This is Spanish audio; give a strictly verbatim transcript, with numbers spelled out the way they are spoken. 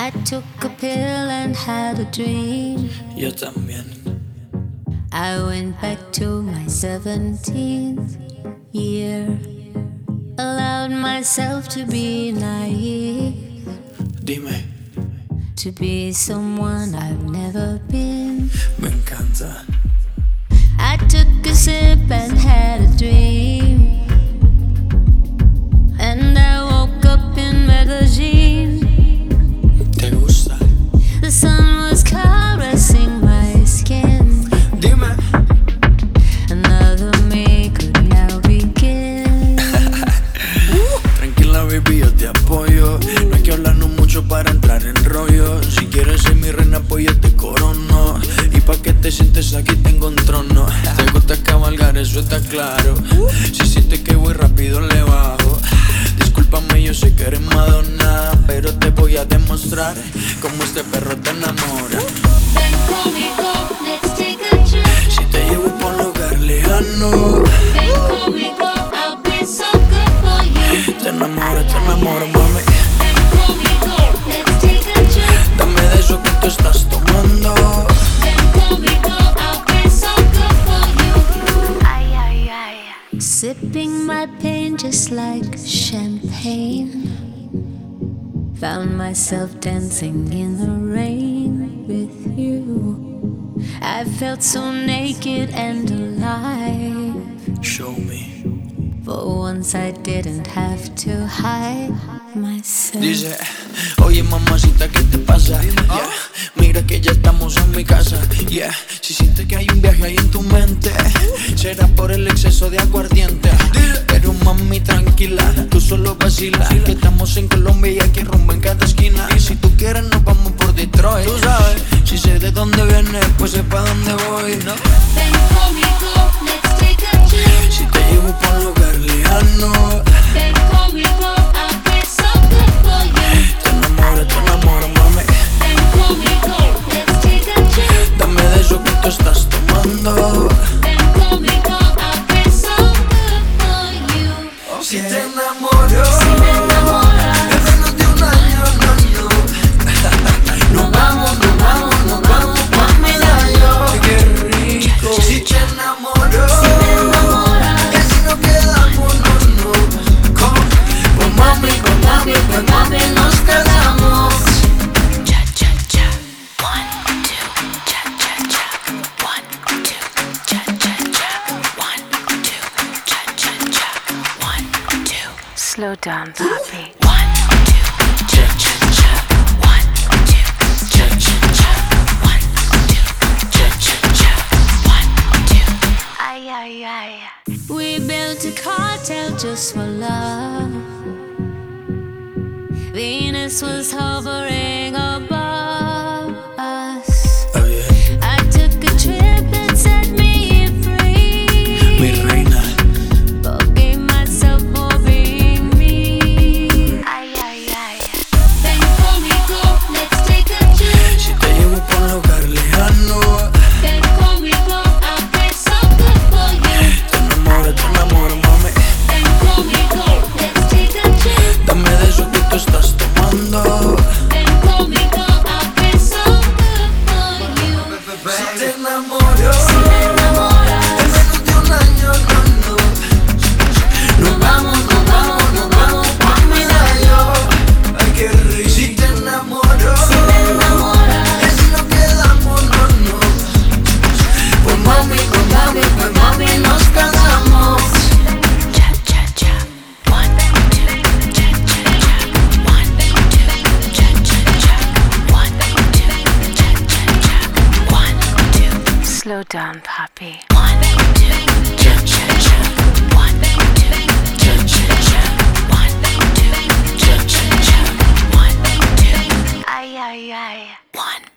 I took a pill and had a dream. Yo también. I went back to my seventeenth year. Allowed myself to be naive. Dime. To be someone I've never been. Me encanta. I took a sip and had a dream. And I woke up in Medellin. ¿Te gusta? The sun was caressing my skin. Dime. Another me could now begin. Tranquila, baby, yo te apoyo. No hay que hablarnos mucho para entrar en rollo. Si quieres ser mi reina, pues yo te corono. Y pa' que te sientes aquí tengo un trono. Te gusta cabalgar, eso está claro. Si sientes que voy rápido, le bajo. Discúlpame, yo sé que eres Madonna, pero te voy a demostrar cómo este perro te enamora. Ven conmigo, let's take a trip. Si te llevo pa' un lugar lejano, Ven conmigo, I'll be so good for you. te enamoro, te enamoro, mami. Ven conmigo, let's take a trip. Dame de eso que tú estás tomando. Ven conmigo, I'll be so good for you. Ay, ay, ay. Sipping my pain just like champagne. Found myself dancing in the rain with you. I felt so naked and alive. Show me. For once I didn't have to hide myself. Dice, oye mamacita, ¿qué te pasa? Yeah. Mira que ya estamos en mi casa. Yeah. Si sientes que hay un viaje ahí en tu mente, será por el exceso de aguardiente. Pero mami, tranquila, tú solo vacila. Que estamos en Colombia y aquí rumbo en cada esquina. Y si tú quieres nos vamos por Detroit. Tú sabes, si sé de dónde vienes, pues sé pa' dónde voy, ¿no? Ven conmigo, let's take a trip. Si te llevo pa' un lugar lejano, Ven conmigo, I'll be so good for you. te enamoro, te enamoro, mami. Ven conmigo, let's take a trip. Dame de eso que tú estás tomando. Ven conmigo, I'll be so good for you. Si te enamoro, Si me enamoras, en menos de un año, no, no. Nos vamos, nos vamos, nos vamos pa' Medallo. Qué rico. Si te enamoro, si me enamoras, que si nos quedamos, no, no. Con, con mami, con mami, con mami nos quedamos. cha cha cha. One, two, cha cha cha. One, two, cha cha cha. One, two, cha cha cha. One, two. Slow down, papi. One, two, cha cha cha. One, two, cha cha cha. One, two, cha cha cha. One, two. Ay, ay, ay. We built a cartel just for love. Venus was hovering above us. Está bien, I took a trip and set me free. mi reina. Forgave myself for being me. Ay, ay, ay. Ven conmigo, let's take a trip. Si te llevo pa' un lugar lejano, Ven conmigo, I'll be so good for you. te enamoro, te enamoro, mami. Ven conmigo, let's take a trip. Dame de eso que tú estás tomando. Ven conmigo, I'll be so good for you. Si te enamoro, Si me enamoras, en menos de un año, no, no. Nos vamos, nos vamos, nos vamos pa' Medallo. Ay, qué rico. Si te enamoro, si me enamoras, que si nos quedamos, no, no. Pues mami, con mami, pues mami nos casamos. cha cha cha. One, two, cha cha cha. One, two, cha cha cha. One, two, cha cha cha. One, two. Slow down, papi. One, two, cha cha cha. One, two, cha cha cha. One, two, cha cha cha. One, two. Ay, ay, ay. One.